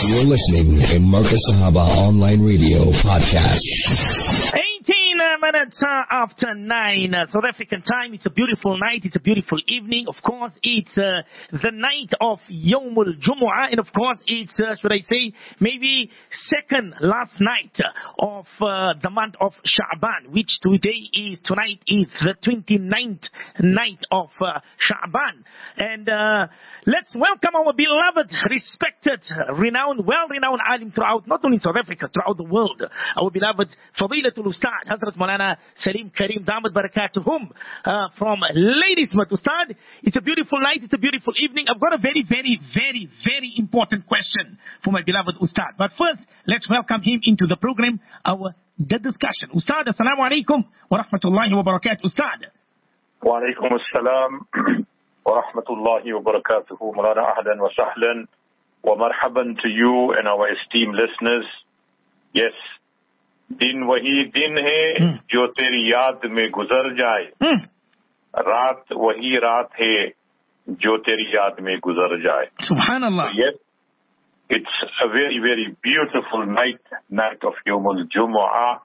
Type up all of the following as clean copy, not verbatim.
You're listening to Marcus Sahaba Online Radio Podcast. 18 minutes after 9 South African time. It's a beautiful night. It's a beautiful evening. Of course, it's the night of Yawmul Jumu'ah. And of course, it's, should I say, maybe second last night of the month of Sha'ban, which tonight is the 29th night of Sha'ban. And let's welcome our beloved, respected, renowned, well-renowned alim throughout, not only South Africa, throughout the world. Our beloved Fadilatul Ustad, Hazrat Maulana Salim Karim Damat Barakatuhum, from Ladysmith. Ustad, it's a beautiful night, it's a beautiful evening. I've got a very, very, very, very important question for my beloved Ustad. But first, let's welcome him into the program, the discussion. Ustad, assalamu alaikum wa rahmatullahi wa barakatuh. Ustad. Wa alaikum assalam wa rahmatullahi wa barakatuhu. Maulana ahlan wa sahlan wa marhaban to you and our esteemed listeners. Yes, दिन वही दिन है जो तेरी याद में गुजर जाए, रात वही रात है जो तेरी याद में गुजर जाए. Subhanallah. So yes, it's a very, very beautiful night of Yawmul Jumu'ah.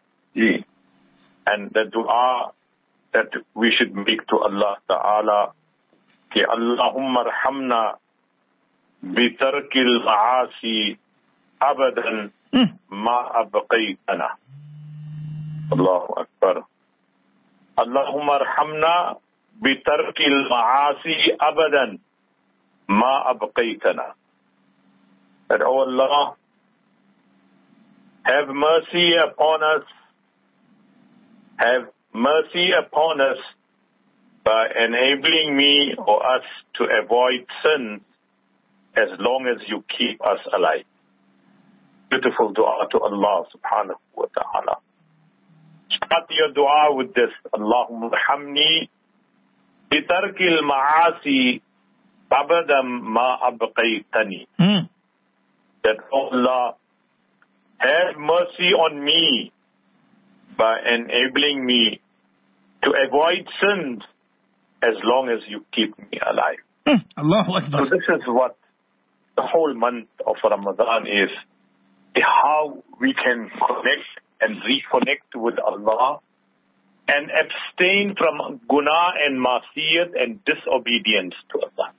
And the dua that we should make to Allah Ta'ala, कि Allahumma arhamna bi tarkil ma'asi abadan ma abqaytana. Allahu Akbar. Allahumma arhamna bi tarkil ma'asi abadan ma abqaytana. That, oh Allah, have mercy upon us, have mercy upon us by enabling me or us to avoid sin as long as you keep us alive. Beautiful dua to Allah subhanahu wa ta'ala. Start your dua with this. Allahumma arhamni bitarkil ma'asi abadam ma abqaytani. That, oh Allah, have mercy on me by enabling me to avoid sins as long as you keep me alive. Allahu Akbar. So this is what the whole month of Ramadan is. How we can connect and reconnect with Allah and abstain from guna and masiyat and disobedience to Allah.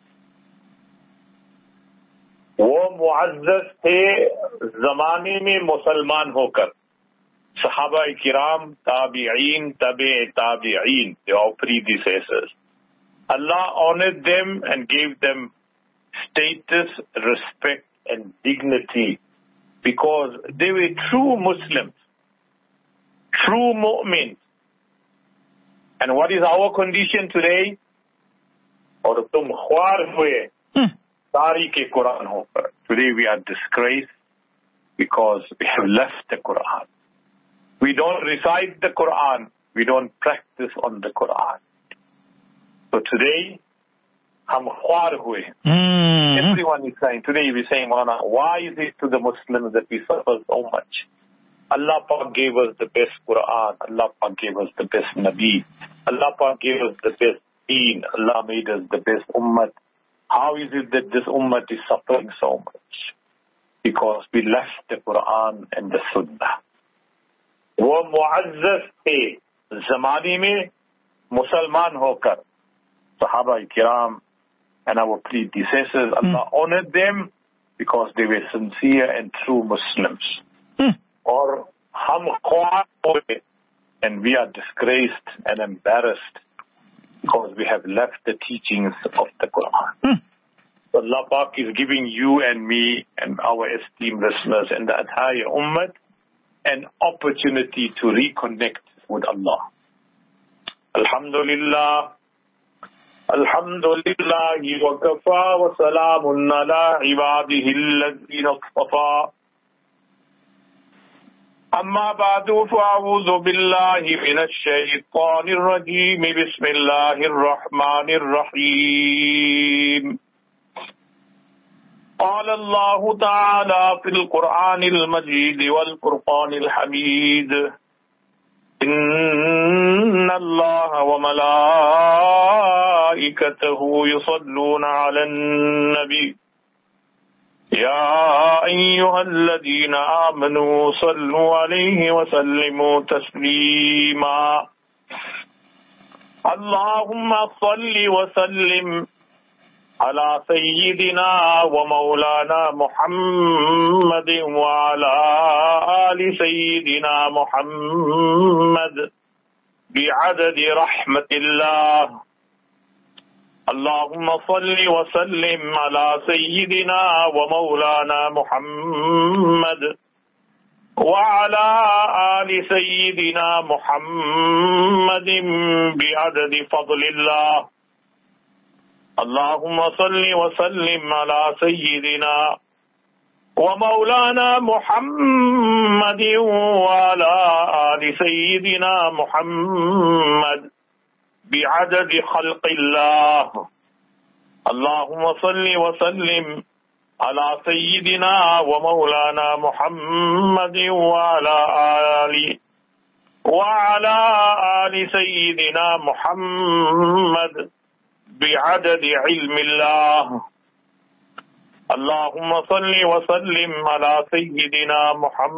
वो मुअज़्ज़ज़ थे ज़माने में मुसलमान होकर, सहाबा किराम, ताबिईन, ताबिईन, our predecessors. Allah honored them and gave them status, respect and dignity because they were true Muslims, true mu'mins. And what is our condition today? और तुम ख्वार हुए तारीख़ Quran होकर. Today we are disgraced because we have left the Quran. We don't recite the Quran. We don't practice on the Quran. So today, hum khwar hue. Everyone is saying, today we're saying, why is it to the Muslims that we suffer so much? Allah Pak gave us the best Quran. Allah Pak gave us the best Nabi. Allah Pak gave us the best deen. Allah made us the best ummah. How is it that this ummah is suffering so much? Because we left the Quran and the Sunnah. वो मुअज़्ज़ज़ थे ज़माने में मुसलमान होकर, Sahaba Kiram and our predecessors. Allah honored them because they were sincere and true Muslims. Or hum khwar hue, and we are disgraced and embarrassed because we have left the teachings of the Quran. So Allah Pak is giving you and me and our esteemed listeners and the entire ummah an opportunity to reconnect with Allah. Alhamdulillah. Alhamdulillah wa kafa wa salamun ala ibadihi alladhina istafa. Amma ba'du fa'udhu billahi minash shaytanir rajim. Bismillahir rahmanir rahim. قال الله تعالى في القرآن المجيد والفرقان الحميد إن الله وملائكته يصلون على النبي يا أيها الذين آمنوا صلوا عليه وسلموا تسليما اللهم صل وسلم على سيدنا ومولانا محمد وعلى آل سيدنا محمد بعدد رحمة الله اللهم صل وسلم على سيدنا ومولانا محمد وعلى آل سيدنا محمد بعدد فضل الله اللهم صل وسلم على سيدنا ومولانا محمد وعلى آل سيدنا محمد بعدد خلق الله اللهم صل وسلم على سيدنا ومولانا محمد وعلى آل سيدنا محمد بعدد علم الله اللهم صل وسلم على سيدنا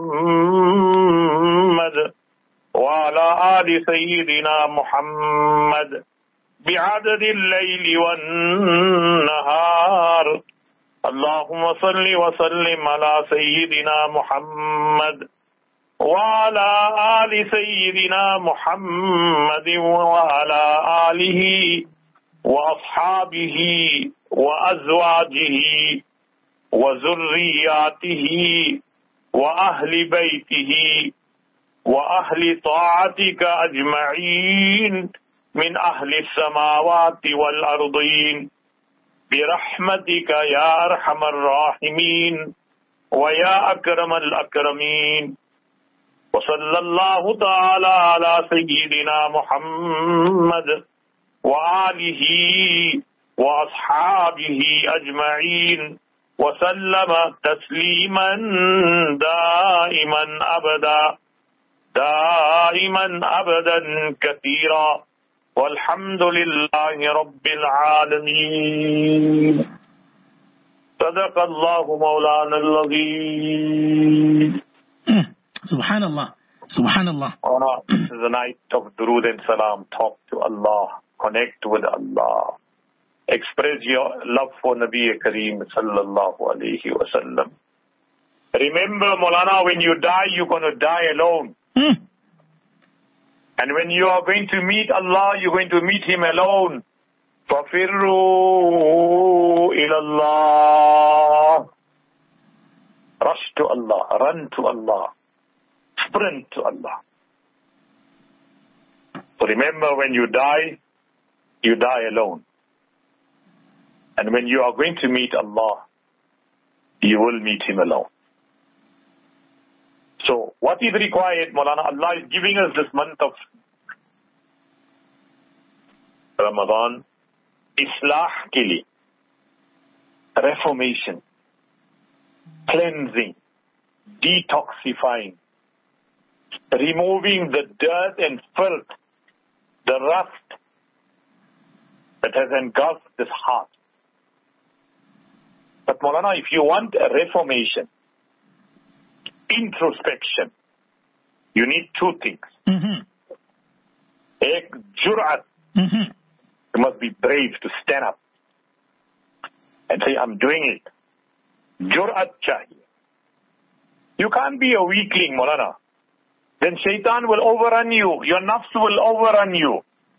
محمد وعلى آل سيدنا محمد بعدد الليل والنهار اللهم صل وسلم على سيدنا محمد وعلى آل سيدنا محمد وعلى آله وأصحابه وأزواجه وذرياته وأهل بيته وأهل طاعتك أجمعين من أهل السماوات والأرضين برحمتك يا أرحم الراحمين ويا أكرم الأكرمين وصلى الله تعالى على سيدنا محمد وآله وأصحابه أجمعين وسلم تسليما دائما أبدا كثيرا والحمد لله رب العالمين صدق الله مولانا العظيم. Subhanallah. Subhanallah. This is a night of durood and salam. Talk to Allah. Connect with Allah. Express your love for Nabi Kareem sallallahu alayhi wa sallam. Remember, Maulana, when you die, you're going to die alone. And when you are going to meet Allah, you're going to meet Him alone. فَفِرُّوا إِلَى اللَّهِ. Rush to Allah. Run to Allah. Sprint to Allah. So remember, when you die alone. And when you are going to meet Allah, you will meet Him alone. So what is required, Maulana? Allah is giving us this month of Ramadan, Islah ke liye, reformation, cleansing, detoxifying, removing the dirt and filth, the rust that has engulfed this heart. But Maulana, if you want a reformation, introspection, you need two things. Ek jur'at. You must be brave to stand up and say, I'm doing it. Jur'at chahiye. You can't be a weakling, Maulana. Then shaitan will overrun you. Your nafs will overrun you.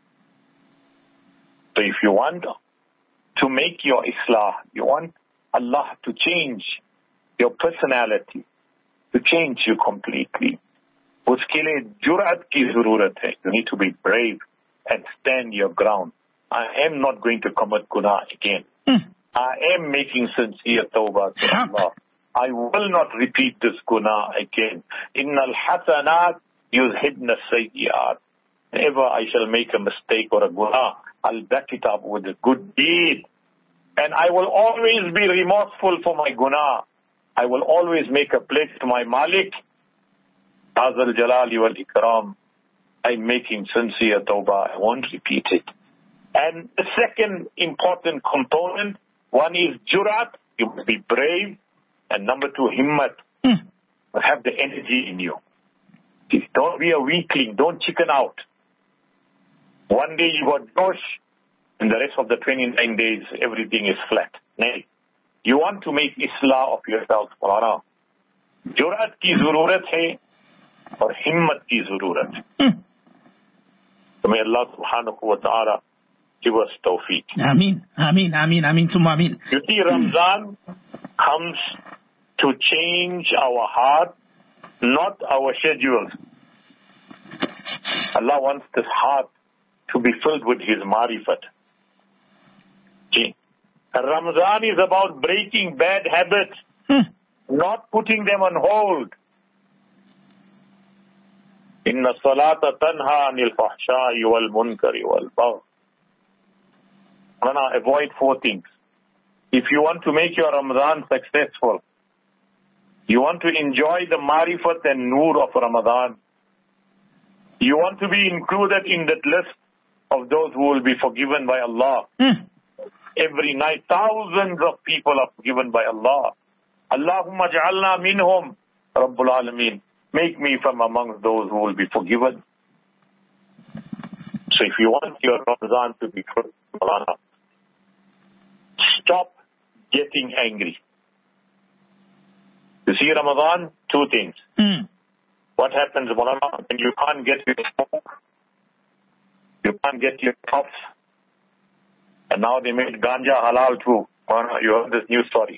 So if you want to make your islah, you want Allah to change your personality, to change you completely. Uske liye jur'at ki zarurat hai. You need to be brave and stand your ground. I am not going to commit guna again. I am making sincere tawbah to Allah. I will not repeat this guna again. Innal hasanat yuzhibna sayyi'at. Whenever I shall make a mistake or a guna, I'll back it up with a good deed. And I will always be remorseful for my guna. I will always make a pledge to my Malik. Azal Jalali wal Ikram. I'm making sincere tawbah. I won't repeat it. And the second important component, one is jurat. You must be brave And number 2, himmat. Have the energy in you. Don't be a weakling. Don't chicken out. One day you got josh, and the rest of the 29 days, everything is flat. Nay. You want to make islah of yourself, Maulana. Jurat ki zarurat hai, aur himmat ki zarurat. So may Allah subhanahu wa ta'ala give us tawfiq. Ameen, ameen, ameen, ameen, summa ameen. You see, Ramzan comes to change our heart, not our schedules. Allah wants this heart to be filled with His marifat. See, Ramzan is about breaking bad habits, not putting them on hold. Inna salata tanha anil fahsha'i wal munkari wal bagh. Avoid 4 things. If you want to make your Ramadan successful, you want to enjoy the marifat and nur of Ramadan, you want to be included in that list of those who will be forgiven by Allah. Every night, thousands of people are forgiven by Allah. Allahumma ja'alna minhum, Rabbul Alameen. Make me from amongst those who will be forgiven. So if you want your Ramadan to be good, stop getting angry. You see, Ramadan, 2 things. What happens, Maulana, when you can't get your smoke, you can't get your puff, and now they made ganja halal too. Maulana, you heard this new story.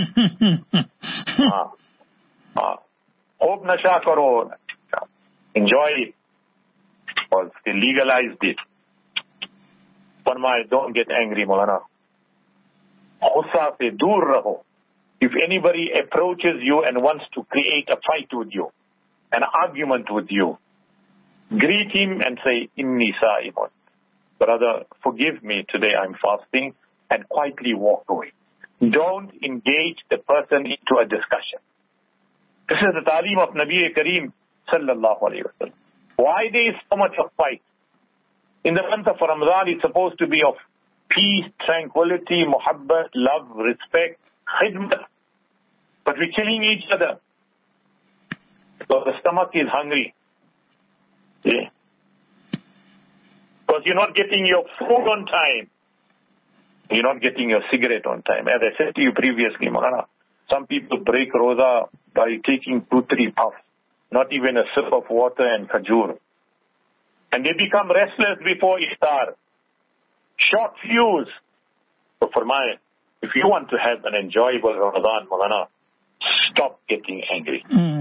Hope nasha karo, enjoy it, or they legalized it. Farmaya, don't get angry, Maulana. Ghussa se dur raho. If anybody approaches you and wants to create a fight with you, an argument with you, greet him and say, Inni sa'imun. Brother, forgive me, today I'm fasting, and quietly walk away. Don't engage the person into a discussion. This is the ta'aleem of Nabi Kareem sallallahu alayhi wa sallam. Why there is so much of fight? In the month of Ramadan, it's supposed to be of peace, tranquility, muhabbat, love, respect, khidmat. But we're killing each other. So the stomach is hungry. Yeah. Because you're not getting your food on time. You're not getting your cigarette on time. As I said to you previously, Maulana, some people break roza by taking 2-3 puffs, not even a sip of water and khajur. And they become restless before iftar. Short fuse. So for if you want to have an enjoyable Ramadan, Maulana, stop getting angry.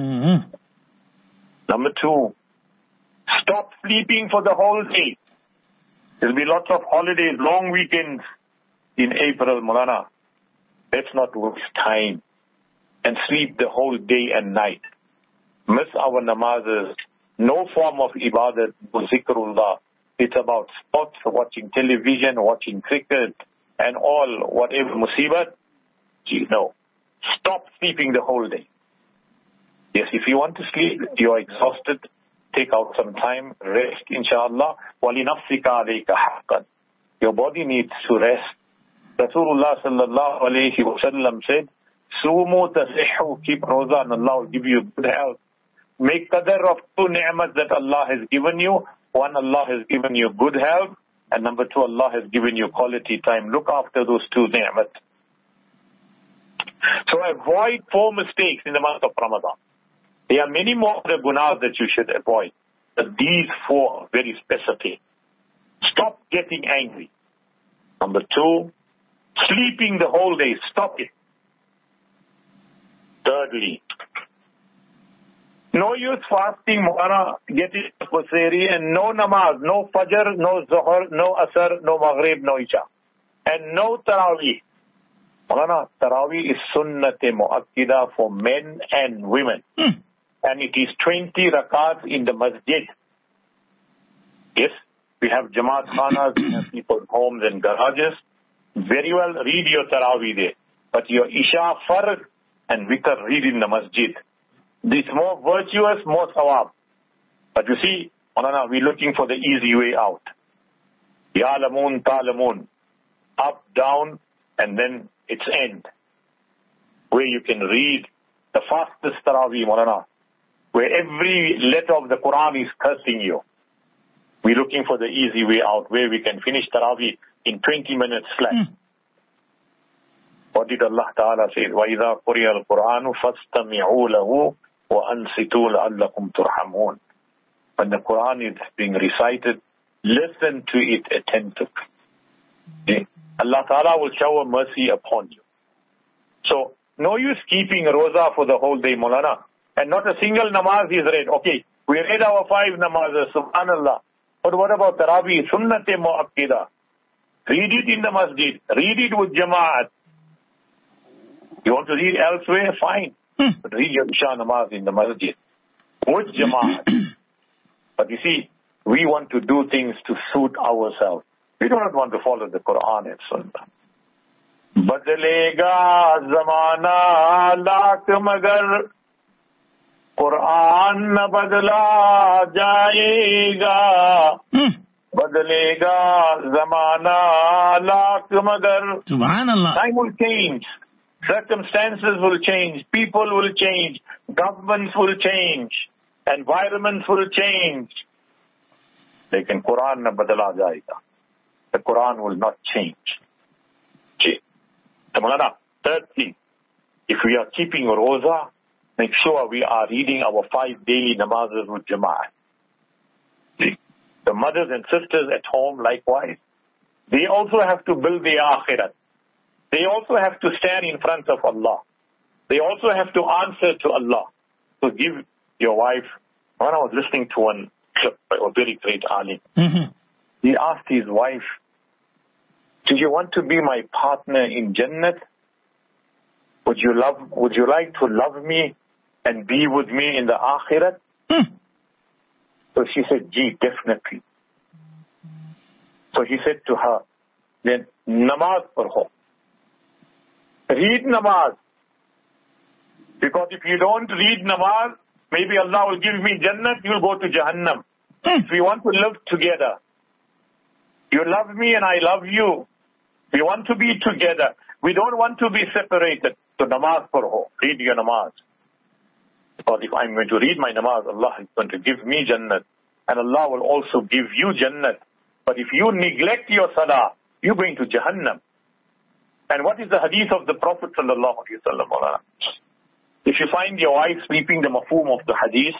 Number 2, stop sleeping for the whole day. There'll be lots of holidays, long weekends in April, Maulana. Let's not waste time and sleep the whole day and night. Miss our namazes. No form of ibadat, zikrullah. It's about sports, watching television, watching cricket, and all, whatever musibat. No. Stop sleeping the whole day. Yes, if you want to sleep, you're exhausted, take out some time, rest, inshallah. وَلِنَفْسِكَ عَلَيْكَ حَقًّا. Your body needs to rest. Rasulullah sallallahu alayhi wa sallam said, Sumu tasihhu, keep roza and Allah will give you good health. Make qadr of 2 ni'mat that Allah has given you. 1, Allah has given you good health. And number 2, Allah has given you quality time. Look after those 2 ni'mat. So avoid 4 mistakes in the month of Ramadan. There are many more other gunas that you should avoid. But these 4 are very specific. Stop getting angry. Number 2, sleeping the whole day. Stop it. Thirdly, no use fasting, Maulana, getting Qusayri, and no namaz, no fajr, no zuhr, no asr, no maghrib, no isha. And no tarawih. Maulana, tarawih is sunnat-e mu'akkida for men and women. And it is 20 rakats in the masjid. Yes, we have Jamaat Khanas, we have people's homes and garages. Very well, read your tarawih there. But your isha, fard, and witr, read in the masjid. This more virtuous, more sawab. But you see, Maulana, we're looking for the easy way out. Ya'lamun, ta'lamun. Up, down, and then its end. where you can read the fastest Taraweeh, Maulana, where every letter of the Quran is cursing you. We're looking for the easy way out, where we can finish Taraweeh in 20 minutes flat. What did Allah Ta'ala say? وَإِذَا قُرِيَ الْقُرْآنُ فَاسْتَمِعُوا لَهُ وَأَنْصِتُوا لَعَلَّكُمْ تُرْحَمُونَ. When the Quran is being recited, listen to it attentively. Okay? Allah Ta'ala will shower mercy upon you. So, no use keeping roza for the whole day, Maulana. And not a single namaz is read. Okay, we read our 5 namazes, subhanallah. But what about Taraweeh, sunnat-e mu'akkida? Read it in the masjid. Read it with Jama'at. You want to read elsewhere? Fine. But read your Isha namaz in the masjid. With Jama'at. But you see, we want to do things to suit ourselves. We do not want to follow the Quran and Sunnah. Badlega zamana laak magar Quran na badla jayega. Badlega zamana laak magar. Subhanallah. Time will change. Circumstances will change. People will change. Governments will change. Environments will change. Lekin Quran na badla jayega. The Quran will not change. Maulana, third thing, if we are keeping roza, make sure we are reading our 5 daily namazes with Jama'at. The mothers and sisters at home, likewise, they also have to build their akhirat. They also have to stand in front of Allah. They also have to answer to Allah. So give your wife, when I was listening to one clip by a very great alim, he asked his wife, do you want to be my partner in Jannat? Would you like to love me and be with me in the Akhirat? So she said, gee, definitely. So he said to her, then namaz padho. Read namaz. Because if you don't read namaz, maybe Allah will give me Jannat, you'll go to Jahannam. If we want to live together, you love me and I love you. We want to be together. We don't want to be separated. So namaz padho. Read your namaz. Because if I'm going to read my namaz, Allah is going to give me Jannat. And Allah will also give you Jannat. But if you neglect your salah, you're going to Jahannam. And what is the hadith of the Prophet sallallahu alaihi wasallam? If you find your wife sleeping, the mafhum of the hadith,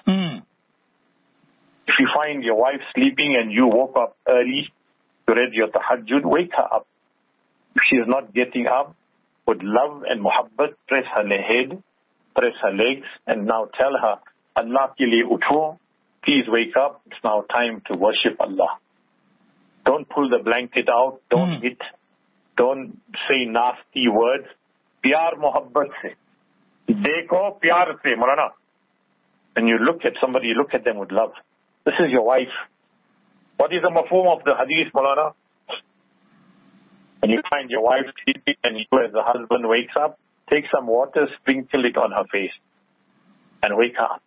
if you find your wife sleeping and you woke up early to read your tahajjud, wake her up. If she is not getting up, with love and muhabbat, press her head, press her legs, and now tell her, Allah ke liye utho, please wake up, it's now time to worship Allah. Don't pull the blanket out, don't hit, don't say nasty words. Pyar muhabbat se. Dekho pyar se, Maulana. When you look at somebody, you look at them with love. This is your wife. What is the mafhum of the hadith, Maulana? When you find your wife sleeping and you as the husband wakes up, take some water, sprinkle it on her face and wake her up.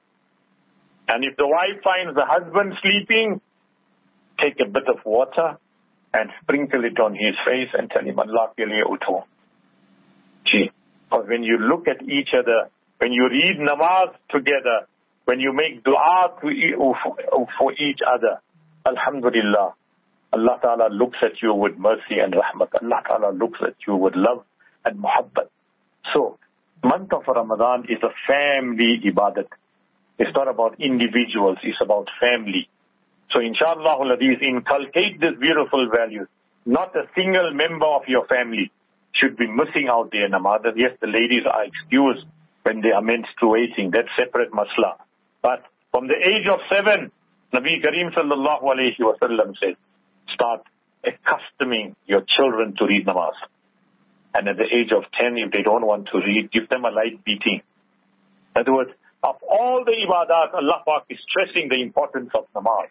And if the wife finds the husband sleeping, take a bit of water and sprinkle it on his face and tell him, Allah ke liye utho. See, because when you look at each other, when you read namaz together, when you make dua for each other, alhamdulillah, Allah Ta'ala looks at you with mercy and rahmat. Allah Ta'ala looks at you with love and muhabbat. So, month of Ramadan is a family ibadat. It's not about individuals, it's about family. So inshallah, inculcate this beautiful value. Not a single member of your family should be missing out their namaz. Yes, the ladies are excused when they are menstruating. That's separate masla. But from the age of 7, Nabi Kareem sallallahu alayhi wa sallam said, start accustoming your children to read namaz. And at the age of 10, if they don't want to read, give them a light beating. In other words, of all the ibadat, Allah Pak is stressing the importance of namaz.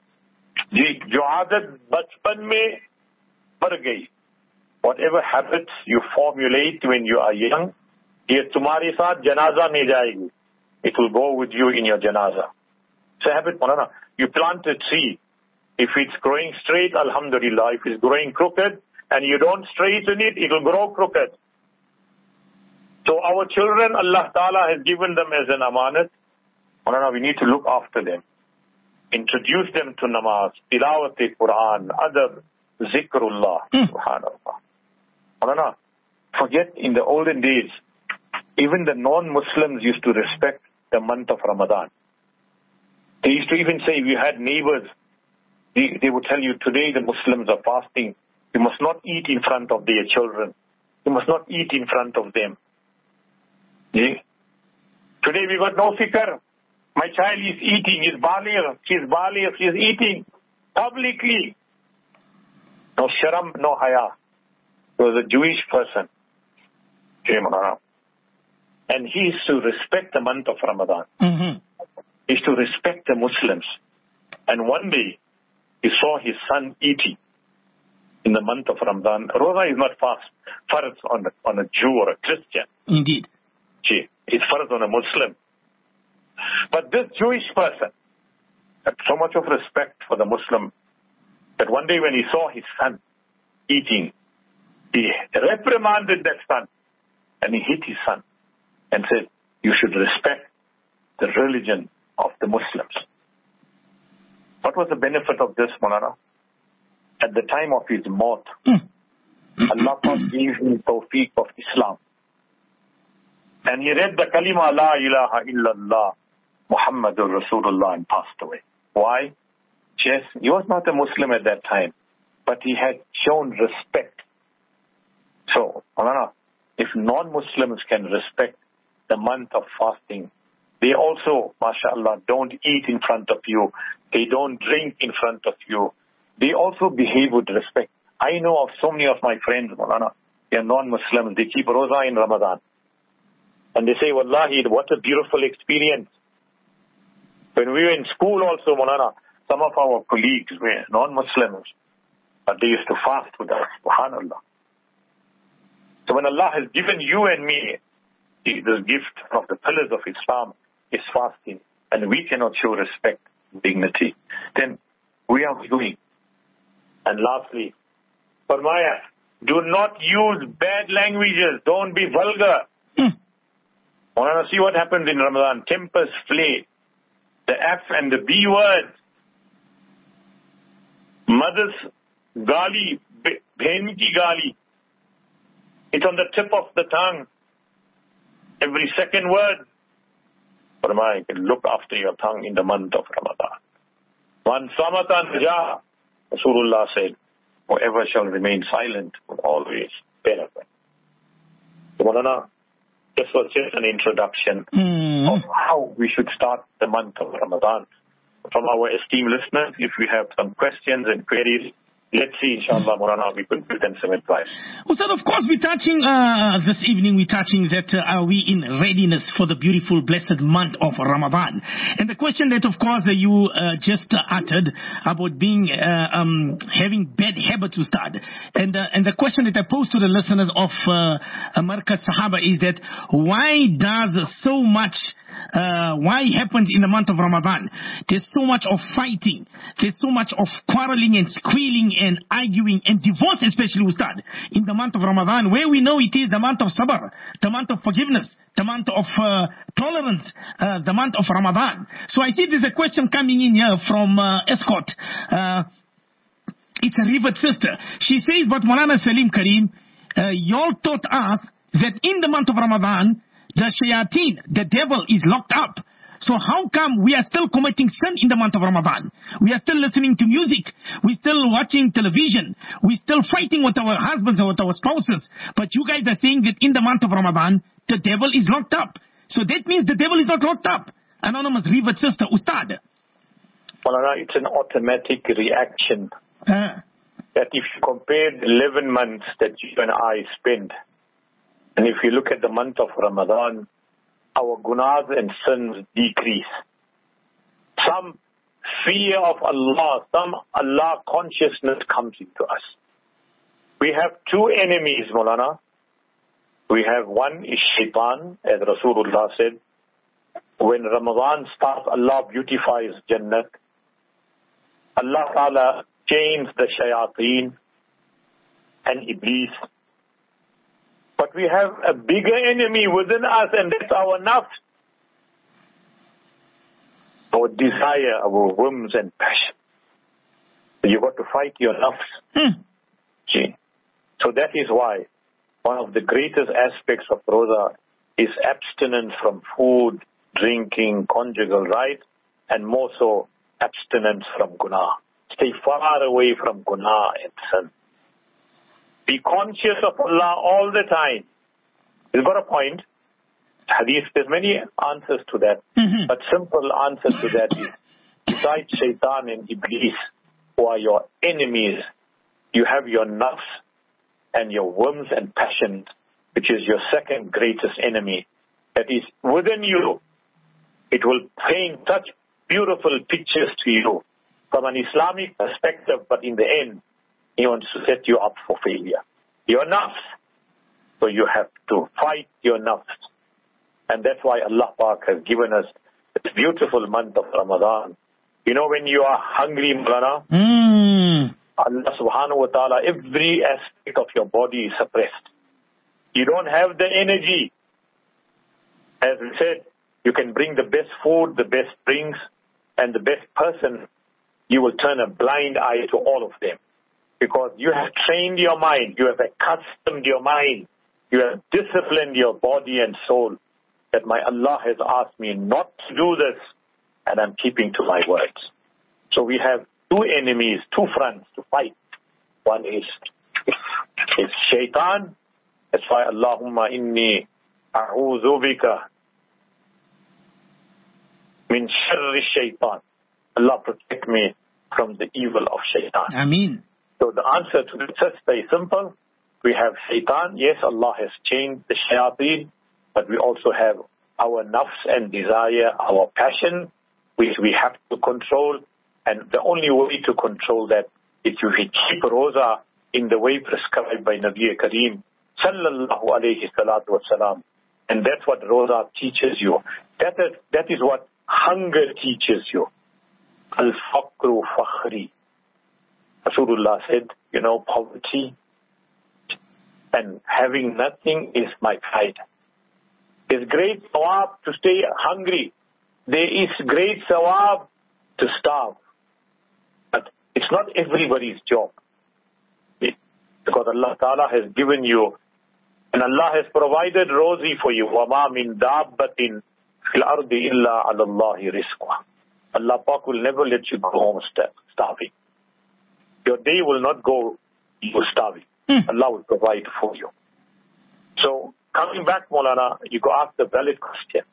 Jo aadat bachpan mein par gayi. Whatever habits you formulate when you are young, ye tumhare saath janaza mein jayegi. It will go with you in your janaza. It's a habit, Maulana. You plant a tree. If it's growing straight, alhamdulillah. If it's growing crooked and you don't straighten it, it will grow crooked. So our children, Allah Ta'ala has given them as an amanat. We need to look after them. Introduce them to namaz, tilawat Quran, adab, zikrullah, subhanallah. Forget in the olden days, even the non-Muslims used to respect the month of Ramadan. They used to even say, if you had neighbors, they would tell you, today the Muslims are fasting. You must not eat in front of their children. You must not eat in front of them. Yeah. Today we got no fikr. My child is eating, is baligh, she's eating publicly. No sharam, no haya. He was a Jewish person. And he is to respect the month of Ramadan. He is to respect the Muslims. And one day, he saw his son eating in the month of Ramadan. Roza is not farz on a Jew or a Christian. Indeed. It's farz on a Muslim. But this Jewish person had so much of respect for the Muslim that one day when he saw his son eating, he reprimanded that son and he hit his son and said, you should respect the religion of the Muslims. What was the benefit of this, Maulana? At the time of his maut, Allah gave him tawfiq of Islam. And he read the kalima La ilaha illallah Muhammadur Rasulullah and passed away. Why? Yes, he was not a Muslim at that time, but he had shown respect. So, if non-Muslims can respect the month of fasting, they also, mashallah, don't eat in front of you. They don't drink in front of you. They also behave with respect. I know of so many of my friends, Maulana, they are non-Muslims. They keep Roza in Ramadan. And they say, Wallahi, what a beautiful experience. When we were in school also, Maulana, some of our colleagues were non-Muslims, but they used to fast with us, subhanallah. So when Allah has given you and me the gift of the pillars of Islam is fasting, and we cannot show respect, dignity, then we are doing. And lastly, Farmaya, do not use bad languages. Don't be vulgar. Maulana, see what happens in Ramadan. Tempers flay. The F and the B words. Mother's gali, bhen ki gali. It's on the tip of the tongue. Every second word. Farmaya, you can look after your tongue in the month of Ramadan. Man samatan ja, Rasulullah said, whoever shall remain silent will always benefit. So, Maulana, this was just an introduction of how we should start the month of Ramadan. From our esteemed listeners, if we have some questions and queries, let's see, inshallah, Maulana, we could give them some advice. Ustad, of course, we're touching this evening, we're touching that are we in readiness for the beautiful, blessed month of Ramadan? And the question that, of course, you just uttered about being, having bad habits, Ustad. And the question that I pose to the listeners of Markaz Sahaba is that why does so much why happens in the month of Ramadan? There's so much of fighting. There's so much of quarreling and squealing and arguing and divorce, especially, Ustad, in the month of Ramadan, where we know it is the month of sabr, the month of forgiveness, the month of tolerance, the month of Ramadan. So I see there's a question coming in here from Escort. It's a Rivet sister. She says, but Maulana Salim Karim, y'all taught us that in the month of Ramadan, the shayateen, the devil, is locked up. So how come we are still committing sin in the month of Ramadan? We are still listening to music. We're still watching television. We're still fighting with our husbands or with our spouses. But you guys are saying that in the month of Ramadan, the devil is locked up. So that means the devil is not locked up. Anonymous Rivet sister, Ustad. Well, it's an automatic reaction. That if you compare the 11 months that you and I spend, and if you look at the month of Ramadan, our gunas and sins decrease. Some fear of Allah, some Allah consciousness comes into us. We have two enemies, Maulana. We have one is shaitan, as Rasulullah said. When Ramadan starts, Allah beautifies Jannat. Allah Ta'ala chains the shayateen and Iblis. But we have a bigger enemy within us, and that's our nafs. Our desire, our whims and passion. So you've got to fight your nafs. See? So that is why one of the greatest aspects of Roza is abstinence from food, drinking, conjugal rights, and more so abstinence from guna. Stay far away from guna and sin. Be conscious of Allah all the time. You've got a point. Hadith, there's many answers to that. But simple answer to that is, besides shaitan and iblis, who are your enemies, you have your nafs and your whims and passions, which is your second greatest enemy, that is within you. It will paint such beautiful pictures to you from an Islamic perspective, but in the end, he wants to set you up for failure. Your nafs. So you have to fight your nafs. And that's why Allah Pak has given us this beautiful month of Ramadan. You know, when you are hungry, Mulana, Allah subhanahu wa ta'ala, every aspect of your body is suppressed. You don't have the energy. As we said, you can bring the best food, the best drinks, and the best person. You will turn a blind eye to all of them. Because you have trained your mind, you have accustomed your mind, you have disciplined your body and soul, that my Allah has asked me not to do this, and I'm keeping to my words. So we have two enemies, two fronts to fight. One is shaitan. That's why Allahumma inni a'udhu bika min sharri shaitan. Allah protect me from the evil of shaitan. Ameen. So the answer to this is very simple. We have shaitan. Yes, Allah has changed the shayateen, but we also have our nafs and desire, our passion, which we have to control. And the only way to control that is if we keep Roza in the way prescribed by Nabi Kareem sallallahu alayhi salatu wasalam. And that's what Roza teaches you. That is what hunger teaches you. Al-faqru fakhri. Rasulullah said, you know, poverty and having nothing is my pride. There's great sawab to stay hungry. There is great sawab to starve. But it's not everybody's job. Because Allah Ta'ala has given you, and Allah has provided rozi for you. وَمَا مِن دَابَّةٍ فِي الْأَرْضِ إِلَّا عَلَى اللَّهِ رِزْقُهَا. Allah Pak will never let you go home starving. Your day will not go you starving. Allah will provide for you. So, coming back, Maulana, you go ask the valid question.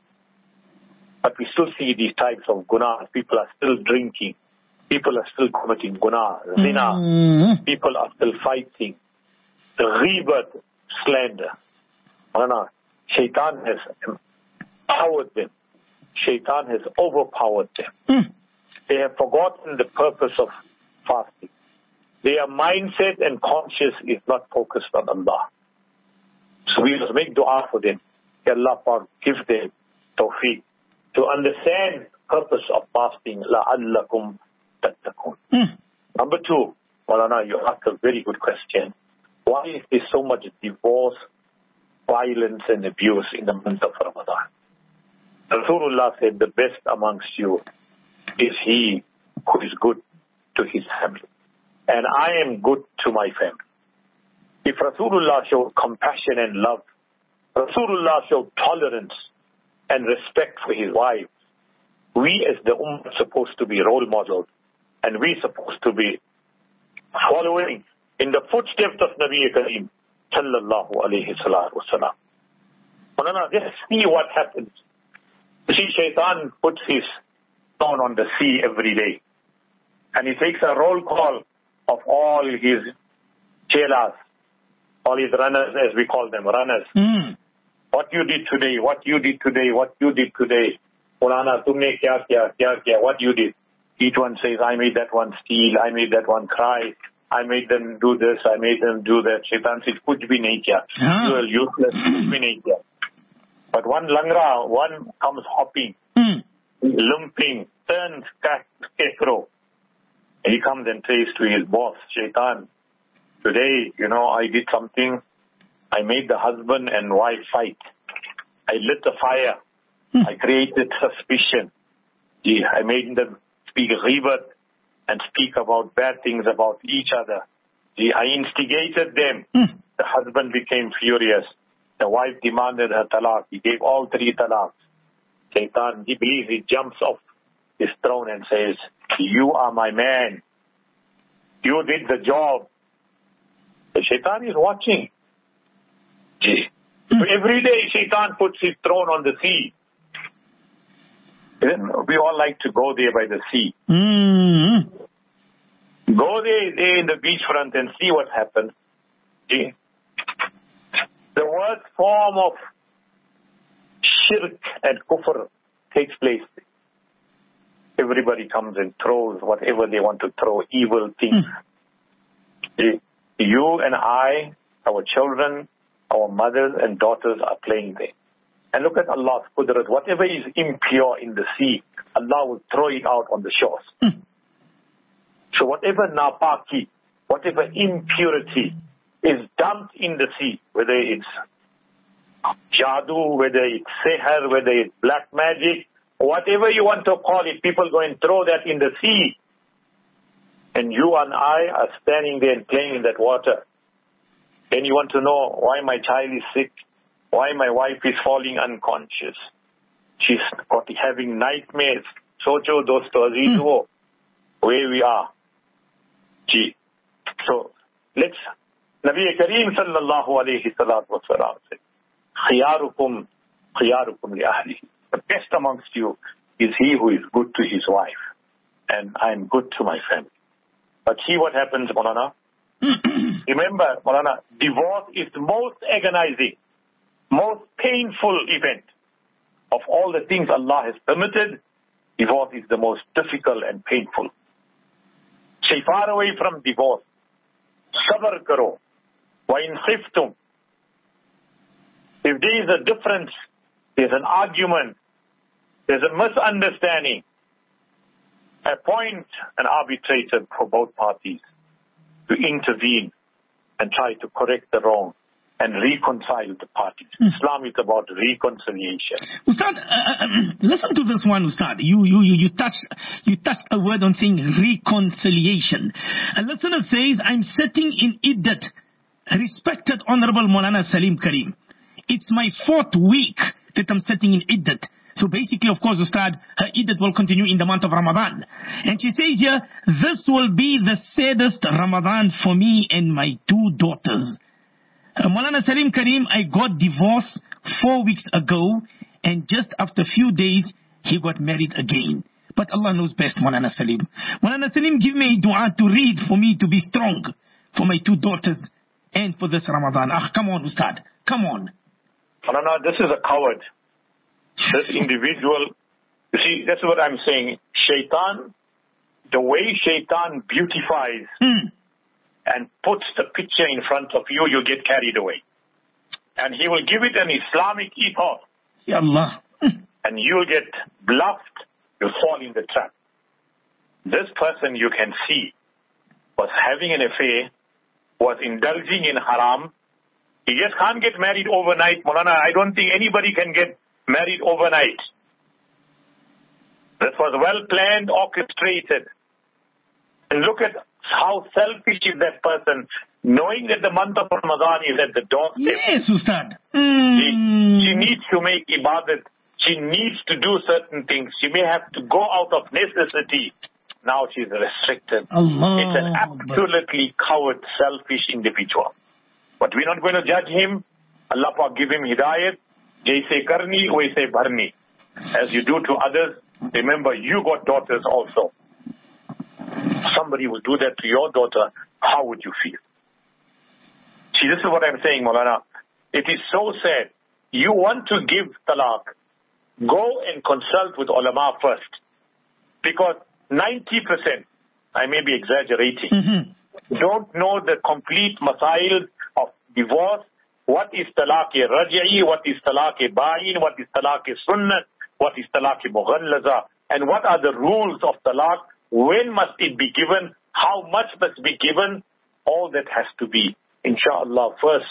But we still see these types of gunas. People are still drinking. People are still committing guna, zina. People are still fighting. The ghibat, slander. Maulana, shaitan has empowered them. Shaitan has overpowered them. They have forgotten the purpose of fasting. Their mindset and conscience is not focused on Allah. So we must make dua for them. Allah give them tawfiq to understand the purpose of fasting. لَعَلَّكُمْ تَتَّقُونَ. Number two, Maulana, you asked a very good question. Why is there so much divorce, violence and abuse in the month of Ramadan? Rasulullah said, the best amongst you is he who is good to his family. And I am good to my family. If Rasulullah showed compassion and love, Rasulullah showed tolerance and respect for his wives, we as the Ummah are supposed to be role models, and we're supposed to be following in the footsteps of Nabi Kareem sallallahu alayhi salatu wasalam. Just see what happens. You see, shaitan puts his stone on the sea every day, and he takes a roll call of all his chelas, all his runners, as we call them, runners. What you did today, what you did today, what you did today. Maulana, tumne kya kiya, what you did. Each one says, I made that one steal, I made that one cry, I made them do this, I made them do that. Shaitan says, kuch bhi nahi kiya. You are useless, kuch bhi nahi kiya. But one langra, one comes hopping, lumping, turns scarecrow. And he comes and says to his boss, Shaitan, today, I did something I made the husband and wife fight. I lit the fire. I created suspicion. I made them speak ghibat and speak about bad things about each other. I instigated them. The husband became furious. The wife demanded her talaq. He gave all 3 talaqs. Shaitan, he jumps off his throne and says, you are my man. You did the job. The Shaitan is watching. So every day Shaitan puts his throne on the sea. We all like to go there by the sea. Go there in the beachfront and see what happens. The worst form of shirk and kufr takes place. Everybody comes and throws whatever they want to throw, evil things. You and I, our children, our mothers and daughters are playing there. And look at Allah's qudrat. Whatever is impure in the sea, Allah will throw it out on the shores. So whatever napaki, whatever impurity is dumped in the sea, whether it's jadoo, whether it's seher, whether it's black magic, whatever you want to call it, people go and throw that in the sea. And you and I are standing there and playing in that water. Then you want to know why my child is sick, why my wife is falling unconscious. She's having nightmares. Socho dosto azizo, where we are. So let's, Nabi Kareem sallallahu alayhi salatu wa salam said, khiyarukum li ahlihi. The best amongst you is he who is good to his wife. And I'm good to my family. But see what happens, Maulana. Remember, Maulana, divorce is the most agonizing, most painful event. Of all the things Allah has permitted, divorce is the most difficult and painful. Stay far away from divorce. Sabr karo. Wa in khiftum. If there is a difference, there's an argument, there's a misunderstanding, appoint an arbitrator for both parties to intervene and try to correct the wrong and reconcile the parties. Islam is about reconciliation. Ustad, listen to this one, Ustad. You touched a word on saying reconciliation. A listener says, I'm sitting in Iddat. Respected Honorable Maulana Salim Kareem. It's my 4th week that I'm sitting in Iddat. So basically, of course, Ustad, her Iddat will continue in the month of Ramadan. And she says here, this will be the saddest Ramadan for me and my 2 daughters. Maulana Salim Kareem, I got divorced 4 weeks ago, and just after a few days, he got married again. But Allah knows best, Maulana Salim. Maulana Salim, give me a dua to read for me to be strong for my 2 daughters and for this Ramadan. Come on, Ustad. Come on. Maulana, this is a coward. This individual, you see, that's what I'm saying. Shaitan, the way Shaitan beautifies and puts the picture in front of you, you get carried away. And he will give it an Islamic ethos. Ya Allah. And you'll get bluffed, you'll fall in the trap. This person you can see was having an affair, was indulging in haram. He just can't get married overnight. Maulana, I don't think anybody can get married overnight. This was well planned, orchestrated. And look at how selfish is that person, knowing that the month of Ramadan is at the doorstep. Yes, Ustad. She needs to make ibadat. She needs to do certain things. She may have to go out of necessity. Now she's restricted. Allah. It's an absolutely coward, selfish individual. But we're not going to judge him. Allah Pak give him hidayat. Jaise karni, waise bharni. As you do to others, remember you got daughters also. Somebody will do that to your daughter, how would you feel? See, this is what I'm saying, Maulana. It is so sad. You want to give talaq, go and consult with ulama first. Because 90%, I may be exaggerating, don't know the complete masail of divorce. What is talaq-e-raj'i, what is talaq-e-ba'in, what is talaq-e-sunnat, what is talaq-e-mughallaza, and what are the rules of talaq, when must it be given, how much must be given, all that has to be, inshallah, first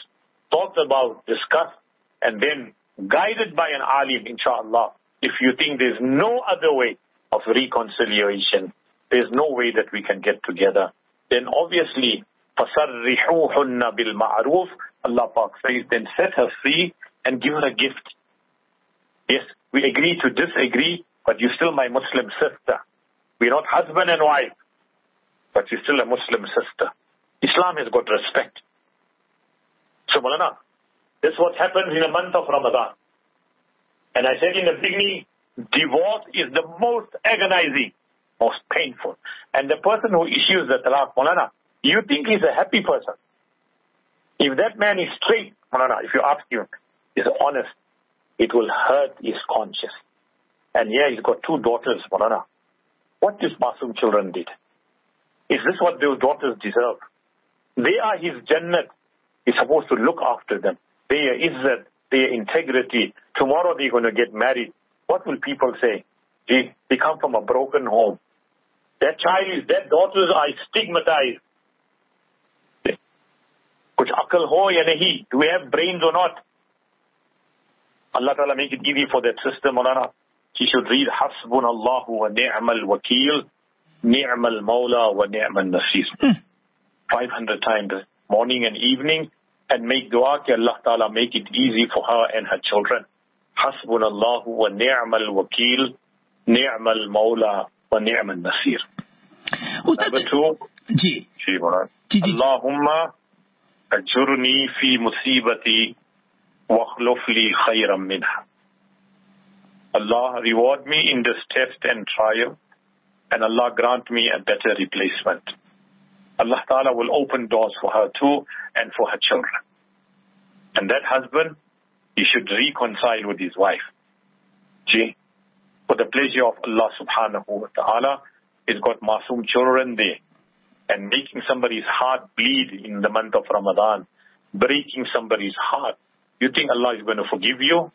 talked about, discussed, and then guided by an alim, inshallah. If you think there's no other way of reconciliation, there's no way that we can get together, then obviously, فَسَرِّحُوهُنَّ بِالْمَعْرُوفِ, Allah Pak says, then set her free and give her a gift. Yes, we agree to disagree, but you're still my Muslim sister. We're not husband and wife, but you're still a Muslim sister. Islam has got respect. So, Maulana, this is what happens in the month of Ramadan. And I said in the beginning, divorce is the most agonizing, most painful. And the person who issues the talaq, Maulana, you think he's a happy person. If that man is straight, Maulana, if you ask him, is honest, it will hurt his conscience. And here he's got 2 daughters, Maulana. What these Masoom children did? Is this what those daughters deserve? They are his Jannat. He's supposed to look after them. Their izzat, their integrity. Tomorrow they're going to get married. What will people say? Gee, they come from a broken home. That daughters are stigmatized. Kuch akal ho ya nahi? Do we have brains or not? Allah Ta'ala make it easy for that sister, Maulana. She should read Hasbunallahu wa ni'mal wakeel, ni'mal mawla wa ni'mal nasir. 500 times, morning and evening, and make dua ki Allah Ta'ala make it easy for her and her children. Hasbunallahu wa ni'mal wakeel, ni'mal mawla wa ni'mal nasir. Number 2, Allahumma ajurni fi musibati wa akhluf li khayran minha. Allah reward me in this test and trial, and Allah grant me a better replacement. Allah Ta'ala will open doors for her too and for her children. And that husband, he should reconcile with his wife. See, for the pleasure of Allah Subhanahu wa Ta'ala, he's got Masoom children there. And making somebody's heart bleed in the month of Ramadan, breaking somebody's heart. You think Allah is going to forgive you?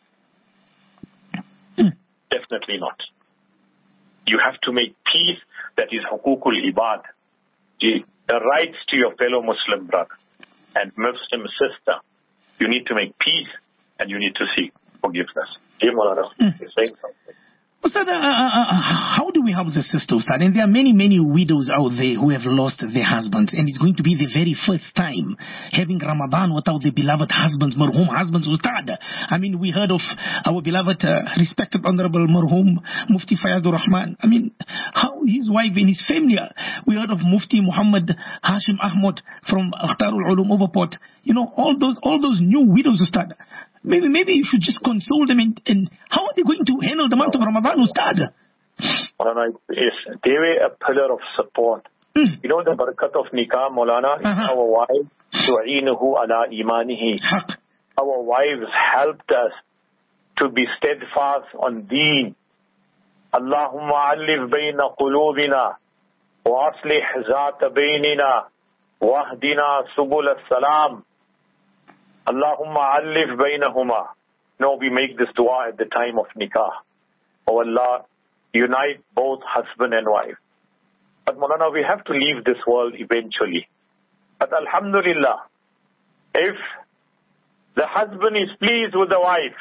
Definitely not. You have to make peace. That is hukukul ibad. The rights to your fellow Muslim brother and Muslim sister. You need to make peace and you need to seek forgiveness. You're saying something. Ustad, how do we help the sister, Ustad? And there are many, many widows out there who have lost their husbands, and it's going to be the very first time having Ramadan without their beloved husbands, marhum husbands, Ustad. I mean, we heard of our beloved, respected, honorable marhum Mufti Fayadur Rahman. I mean, how his wife and his family are. We heard of Mufti Muhammad Hashim Ahmad from Akhtarul Ulum Overport. You know, all those new widows, Ustad. Maybe you should just console them and how are they going to handle the month of Ramadan, Ustad? Maulana, they were a pillar of support. You know the barakat of nikah, Maulana, is our wives, tu'inuhu ala imanihi. Our wives helped us to be steadfast on deen. Allahumma allif bayna qulubina wa aslih zata baynina wahdina subul as-salam. Allahumma allif baynahuma. No, we make this dua at the time of nikah. Oh Allah, unite both husband and wife. But Maulana, we have to leave this world eventually. But Alhamdulillah, if the husband is pleased with the wife,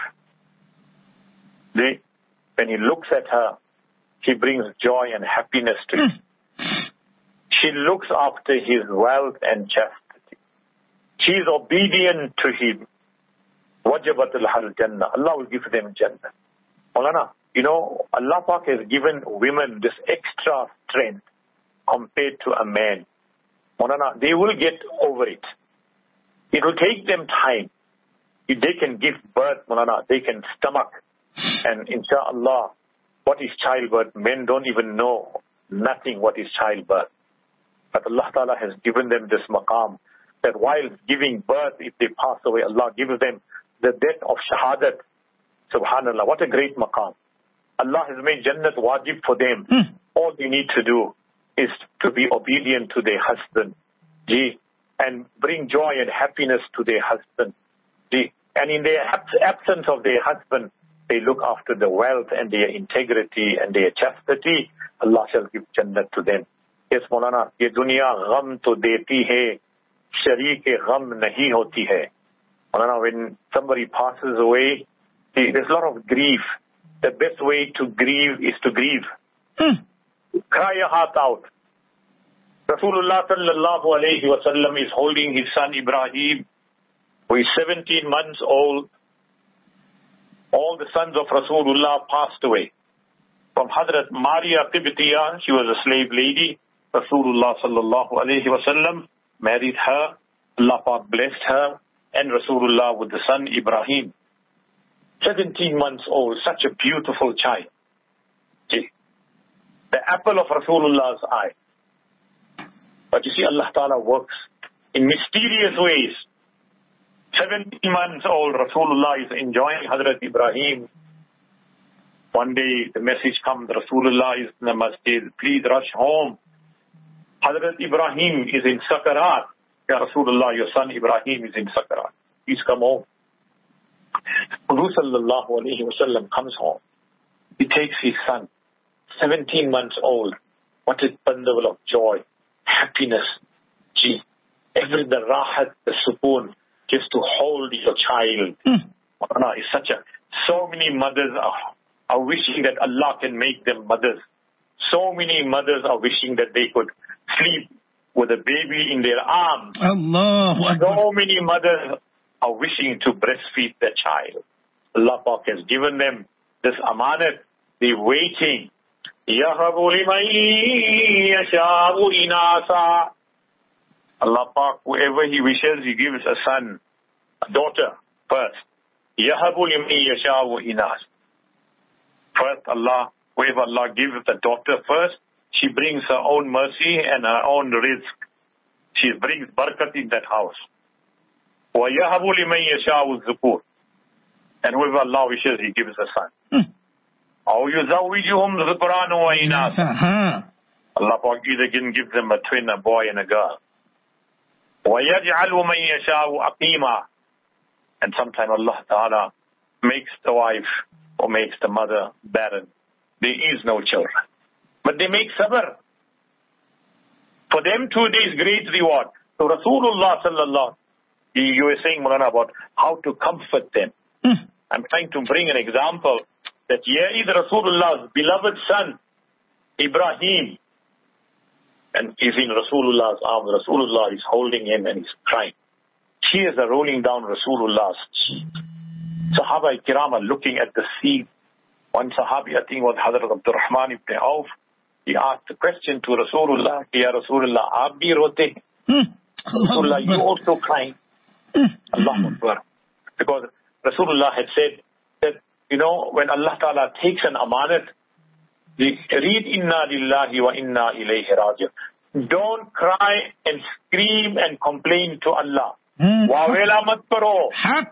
when he looks at her, she brings joy and happiness to him. She looks after his wealth and chastity. She is obedient to him. Wajabat al Jannah. Allah will give them Jannah. Maulana, you know, Allah Pak has given women this extra strength compared to a man. Maulana, they will get over it. It will take them time. If they can give birth, Maulana, they can stomach. And inshallah, what is childbirth? Men don't even know nothing what is childbirth. But Allah Ta'ala has given them this maqam, that while giving birth, if they pass away, Allah gives them the death of shahadat. Subhanallah, what a great maqam. Allah has made Jannat wajib for them. All they need to do is to be obedient to their husband, and bring joy and happiness to their husband. And in their absence of their husband, they look after the wealth and their integrity and their chastity. Allah shall give Jannat to them. Yes, Maulana, ye dunya gham to deti hai, शरीक गम नहीं होती है. When somebody passes away, there's a lot of grief. The best way to grieve is to grieve. Cry your heart out. Rasulullah sallallahu alayhi wa sallam is holding his son Ibrahim, who is 17 months old. All the sons of Rasulullah passed away. From Hazrat Maria Qibtiyah, she was a slave lady. Rasulullah sallallahu alayhi wa sallam married her. Allah Pak blessed her and Rasulullah with the son Ibrahim. 17 months old, such a beautiful child. The apple of Rasulullah's eye. But you see, Allah Ta'ala works in mysterious ways. 17 months old, Rasulullah is enjoying Hazrat Ibrahim. One day the message comes, Rasulullah is in the masjid, please rush home. Hazrat Ibrahim is in Sakarat. Ya Rasulullah, your son Ibrahim is in Sakarat. Please come home. Hudur sallallahu alayhi wa sallam comes home. He takes his son, 17 months old. What a bundle of joy, happiness. Every the rahat, the sukoon, just to hold your child. It's such a, so many mothers are wishing that Allah can make them mothers. So many mothers are wishing that they could sleep with a baby in their arms. So many mothers are wishing to breastfeed their child. Allah Pak has given them this amanat. They're waiting. يَهَبُ لِمَن يَشَاءُ إِنَاثًا. Allah Pak, whoever He wishes, He gives a son, a daughter first. يَهَبُ لِمَن يَشَاءُ إِنَاثًا. First, Allah, whoever Allah gives the daughter first, she brings her own mercy and her own rizq. She brings barakat in that house. وَيَهَبُ لِمَن يَشَاءُ الذُّكُورَ. And whoever Allah wishes, He gives a son. أَوْ يُزَوِّجُهُمْ ذُكْرَانُ وَإِنَاثًا. Allah Pak either can give them a twin, a boy and a girl. وَيَجْعَلُ مَن يَشَاءُ أَقِيمًا. And sometimes Allah Ta'ala makes the wife or makes the mother barren. There is no children. But they make sabr. For them too there is great reward. So Rasulullah sallallahu, you were saying, Maulana, about how to comfort them. I'm trying to bring an example that here is Rasulullah's beloved son, Ibrahim. And he's in Rasulullah's arms. Rasulullah is holding him and he's crying. Tears are rolling down Rasulullah's cheek. Sahaba Kiram are looking at the sea. One Sahabi, I think, was Hazrat Abdul Rahman ibn Auf. He asked the question to Rasulullah, Ya Rasulullah, aap bhi rote? Rasulullah, you also crying? Allahu Akbar. Because Rasulullah had said that, when Allah Ta'ala takes an amanat, read inna lillahi wa inna ilayhi raji'un. Don't cry and scream and complain to Allah. Wawela mat karo.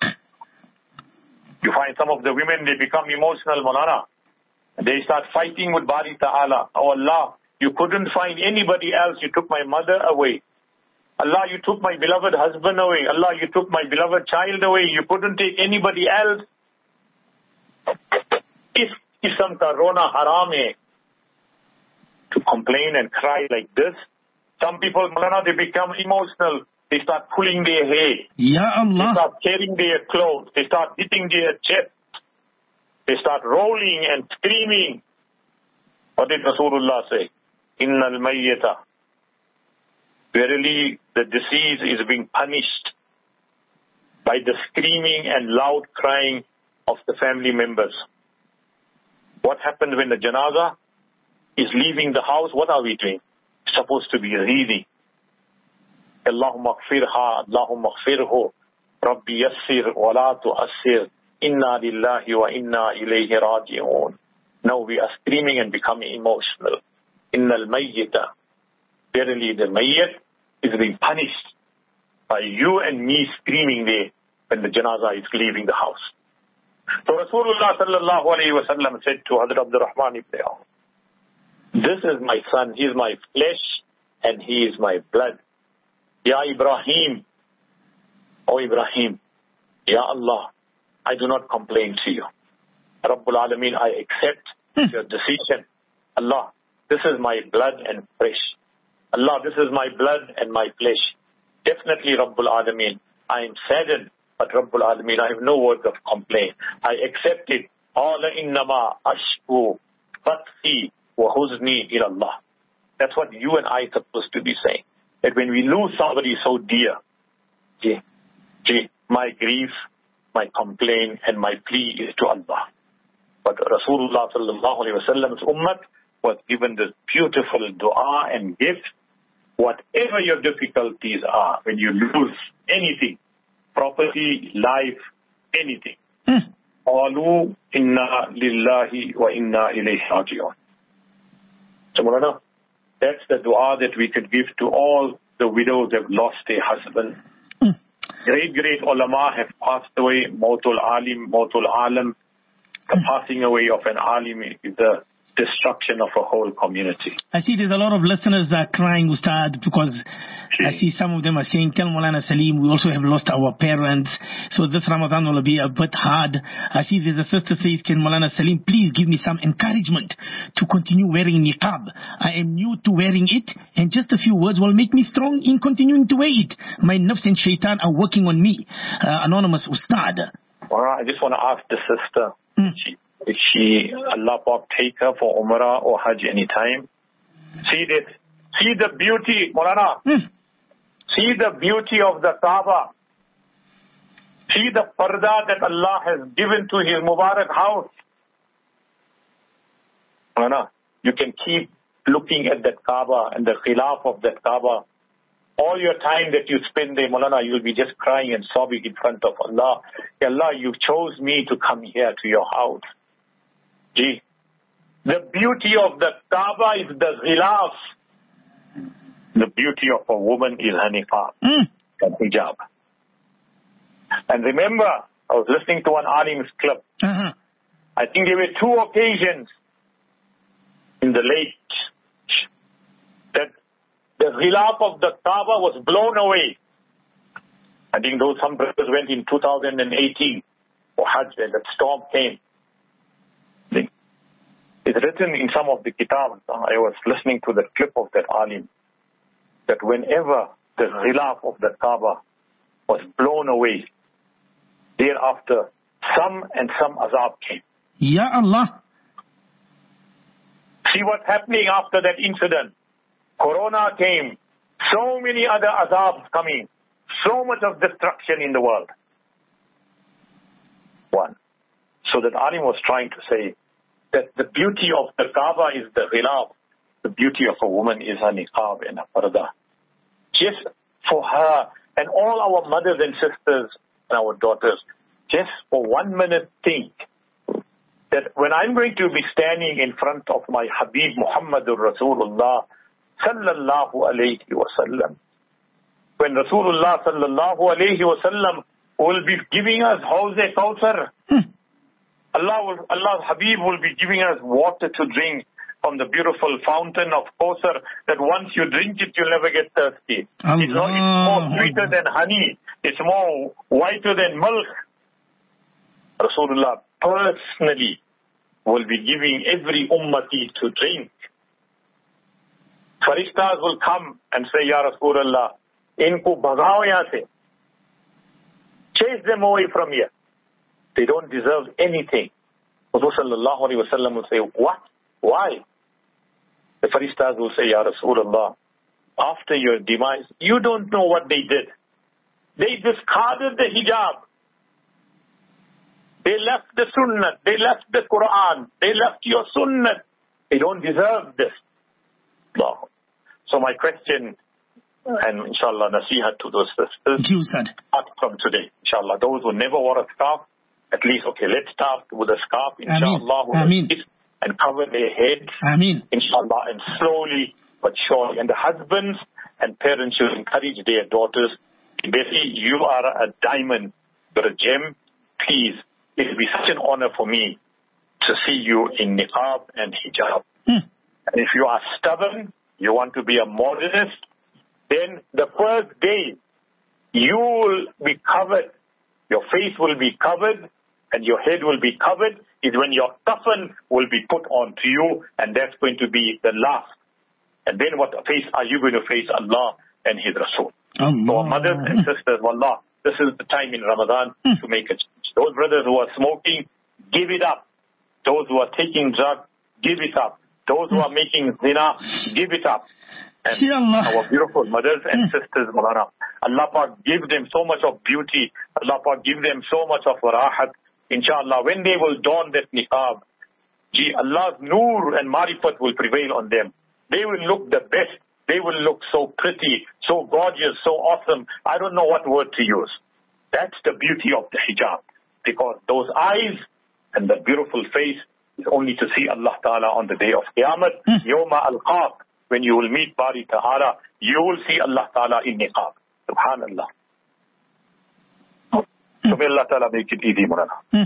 You find some of the women, they become emotional, Maulana. They start fighting with Bari Ta'ala. Oh Allah, you couldn't find anybody else. You took my mother away. Allah, you took my beloved husband away. Allah, you took my beloved child away. You couldn't take anybody else. Is kisam ka rona haram hai. To complain and cry like this. Some people, Maulana, they become emotional. They start pulling their hair. Ya Allah. They start tearing their clothes. They start hitting their chest. They start rolling and screaming. What did Rasulullah say? Innal mayyata. Verily, the deceased is being punished by the screaming and loud crying of the family members. What happens when the janaza is leaving the house? What are we doing? It's supposed to be reading. Allahumma gfirha, Allahumma gfirhu, Rabbi yassir wa la tu'assir, inna lillahi wa inna ilayhi raji'un. Now we are screaming and becoming emotional. Innal mayyita. Verily the mayyit is being punished by you and me screaming there when the janaza is leaving the house. So Rasulullah sallallahu alayhi wa sallam said to Hazrat Abdul Rahman ibn Auf, this is my son, he is my flesh and he is my blood. Ya Ibrahim, O Ibrahim, Ya Allah, I do not complain to you. Rabbul Alameen, I accept your decision. Allah, this is my blood and flesh. Allah, this is my blood and my flesh. Definitely, Rabbul Alameen, I am saddened But Rabbul Alameen, I have no words of complaint. I accept it. Qala innama ashku bathi wa huzni ila Allah. That's what you and I are supposed to be saying. That when we lose somebody so dear, my grief, my complaint, and my plea is to Allah. But Rasulullah sallallahu alaihi wasallam's ummah was given this beautiful dua and gift. Whatever your difficulties are, when you lose anything, property, life, anything, qalu inna lillahi wa inna ilayhi raji'un. So Maulana, that's the dua that we could give to all the widows that have lost their husband. Great ulama have passed away. Mautul alim, mautul alam. The passing away of an alim is the destruction of a whole community. I see there's a lot of listeners crying, Ustad, because I see some of them are saying, tell Maulana Salim, we also have lost our parents, so this Ramadan will be a bit hard. I see there's a sister says, can Maulana Salim please give me some encouragement to continue wearing niqab? I am new to wearing it, and just a few words will make me strong in continuing to wear it. My nafs and shaitan are working on me. Anonymous Ustad. I just want to ask the sister, if she, Allah Pak, take her for Umrah or Hajj anytime. See this. See the beauty, Maulana. See the beauty of the Kaaba. See the parda that Allah has given to His Mubarak house. Maulana, you can keep looking at that Kaaba and the khilaf of that Kaaba. All your time that you spend there, Maulana, you'll be just crying and sobbing in front of Allah. Ya Allah, you chose me to come here to your house. Gee, the beauty of the Kaaba is the ghilaf. The beauty of a woman is her niqab and hijab. And remember, I was listening to one alim's clip. I think there were 2 occasions in the late that the ghilaf of the Kaaba was blown away. I think some brothers went in 2018 for Hajj and that storm came. It's written in some of the kitabs. I was listening to the clip of that alim, that whenever the ghilaf of the Kaaba was blown away, thereafter some azab came. Ya Allah. See what's happening after that incident. Corona came, so many other azabs coming, so much of destruction in the world. One. So that alim was trying to say that the beauty of the Kaaba is the ghilaf. The beauty of a woman is her niqab and her parda. Just for her and all our mothers and sisters and our daughters, just for 1 minute think that when I'm going to be standing in front of my Habib Muhammadur Rasulullah sallallahu alayhi wa sallam, when Rasulullah sallallahu alayhi wa sallam will be giving us Hawz-e Kawthar, Allah's Habib will be giving us water to drink from the beautiful fountain of Kawthar, that once you drink it, you'll never get thirsty. It's more sweeter than honey. It's more whiter than milk. Rasulullah personally will be giving every ummati to drink. Farishtas will come and say, Ya Rasulullah, inko bhagao yahan se. Chase them away from here. They don't deserve anything. Rasul sallallahu alayhi wa sallam will say, what? Why? The Farishtas will say, Ya Rasulullah, after your demise, you don't know what they did. They discarded the hijab. They left the sunnah. They left the Quran. They left your sunnah. They don't deserve this. No. So my question, and inshallah, nasihat to those sisters, start from today. Inshallah, those who never wore a scarf, at least, okay, let's start with a scarf, inshallah, and cover their heads, inshallah, and slowly but surely. And the husbands and parents should encourage their daughters, Bessie, you are a diamond, you're a gem, please, it will be such an honor for me to see you in niqab and hijab. And if you are stubborn, you want to be a modernist, then the first day you will be covered, your face will be covered, and your head will be covered, is when your kafan will be put on to you, and that's going to be the last. And then what face are you going to face? Allah and His Rasul. So mothers and sisters, wallah, this is the time in Ramadan to make a change. Those brothers who are smoking, give it up. Those who are taking drugs, give it up. Those who are making zina, give it up. And our beautiful mothers and sisters, Maulana, Allah Pak give them so much of beauty. Allah Pak give them so much of rahat. Inshallah, when they will don that niqab, Allah's nur and marifat will prevail on them. They will look the best. They will look so pretty, so gorgeous, so awesome. I don't know what word to use. That's the beauty of the hijab. Because those eyes and the beautiful face is only to see Allah Ta'ala on the day of Qiyamah. Yawma al-Qaq. When you will meet Bari Ta'ala, you will see Allah Ta'ala in niqab. Subhanallah. So may Allah Ta'ala make it easy, Murana.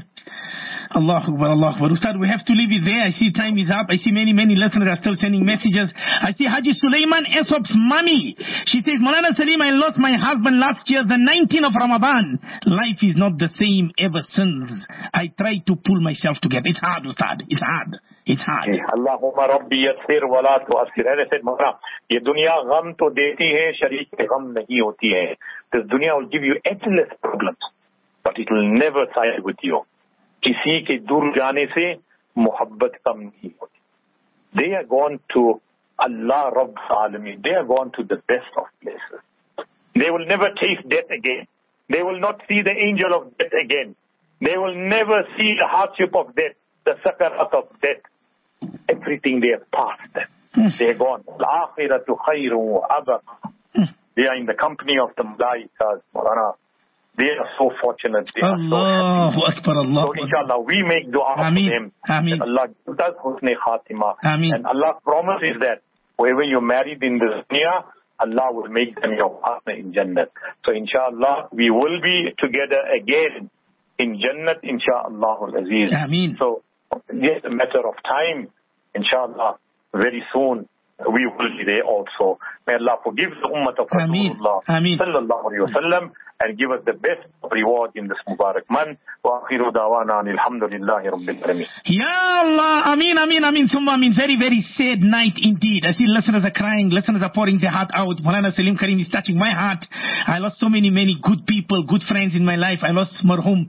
Allahu Akbar, Allahu Akbar. Ustad, we have to leave it there. I see time is up. I see many listeners are still sending messages. I see Haji Sulaiman Esop's mommy. She says, Maulana Salim, I lost my husband last year, the 19th of Ramadan. Life is not the same ever since. I tried to pull myself together. It's hard, Ustad. It's hard. It's hard. Allahumma Rabbi yassir wala tu'assir. As I said, Maulana, ye dunya gham to deti hai, sharik gham nahi hoti hai. This dunya will give you endless problems, but it will never side with you. किसी के दूर जाने से मोहब्बत कम नहीं होती. They are gone to Allah Rabb Alamin. They are gone to the best of places. They will never taste death again. They will not see the angel of death again. They will never see the hardship of death, the sakarat of death. Everything they have passed. They are gone. Al-akhiratu khayrun wa abqa. They are in the company of the Malaikas, Maulana. They are so fortunate. They are Allahu Akbar, Allahu So inshallah, we make dua for them. Ameen. Allah gives us husn khatima. Ameen. And Allah's promise is that wherever you're married in this dunya, Allah will make them your partner in Jannat. So inshallah, we will be together again in Jannat, inshallah al-Aziz. Ameen. So just a matter of time, inshallah, very soon, we will be there also. May Allah forgive the ummah of Rasulullah sallallahu alayhi wa sallam and give us the best reward in this Mubarak month. Wa akhiru dawana alhamdulillahi rabbil alamin. Ya Allah, Ameen, Ameen, Ameen, Summa Ameen. Very, very sad night indeed. I see listeners are crying, listeners are pouring their heart out. Maulana Salim Karim is touching my heart. I lost so many good people, good friends in my life. I lost Marhum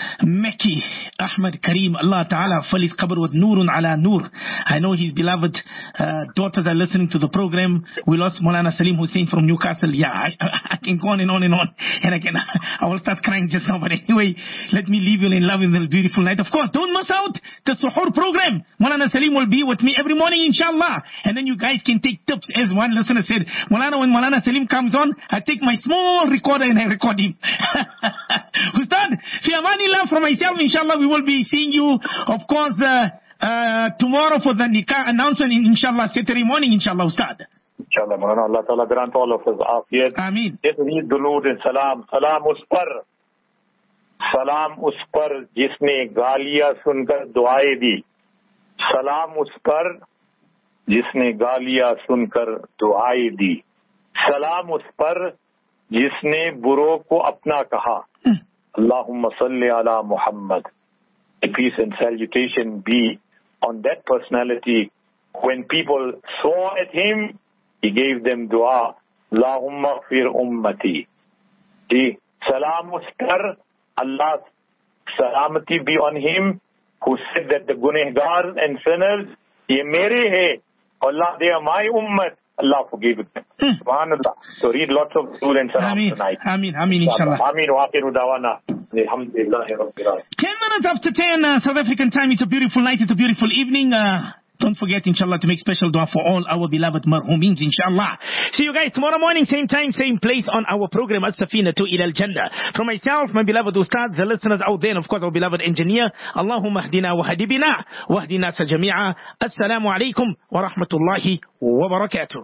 Mekki Ahmad Karim. Allah Ta'ala fill his qabr with Nurun ala Nur. I know his beloved daughters are listening to the program. We lost Maulana Salim Hussein from Newcastle. Yeah, I can go on and on and on. And I will start crying just now. But anyway, let me leave you in love in this beautiful night. Of course, don't miss out the Suhoor program. Maulana Salim will be with me every morning, inshallah. And then you guys can take tips. As one listener said, Maulana, when Maulana Salim comes on, I take my small recorder and I record him. Ustad, fi amanillah, from myself, inshallah, we will be seeing you, of course, tomorrow for the nikah announcement, inshallah, Saturday morning, inshallah, Ustad. Inshallah, Maulana, Allah Ta'ala grant all of us afiyat. Ameen. Just read dulood and salam. Salam us par jisne gaaliyan sunkar duaएं the. Salam us par jisne gaaliyan sunkar duaएं the. Salam us par jisne बुरों को अपना कहा. Allahumma salli ala Muhammad. A peace and salutation be on that personality. When people saw at him, he gave them dua. Allahumma fir ummati. Salam uskar, Allah's salamati be on him, who said that the gunehgar and sinners, ye mere hai. Allah, they are my ummat. Allah forgive them. Subhanallah. So read lots of Durood and Salam tonight. Ameen, Ameen, inshallah. Ameen wa akhiru dawana. Alhamdulillahi rabbil alamin. 10 minutes after 10 South African time. It's a beautiful night. It's a beautiful evening. Don't forget, inshallah, to make special dua for all our beloved marhumeens, inshallah. See you guys tomorrow morning, same time, same place on our program, As-Safinatu ila al-Jannah. From myself, my beloved Ustad, the listeners out there, and of course our beloved engineer, Allahumma hdina wa hadibina wa hdina sa jami'a. Assalamu alaikum wa rahmatullahi wa barakatuh.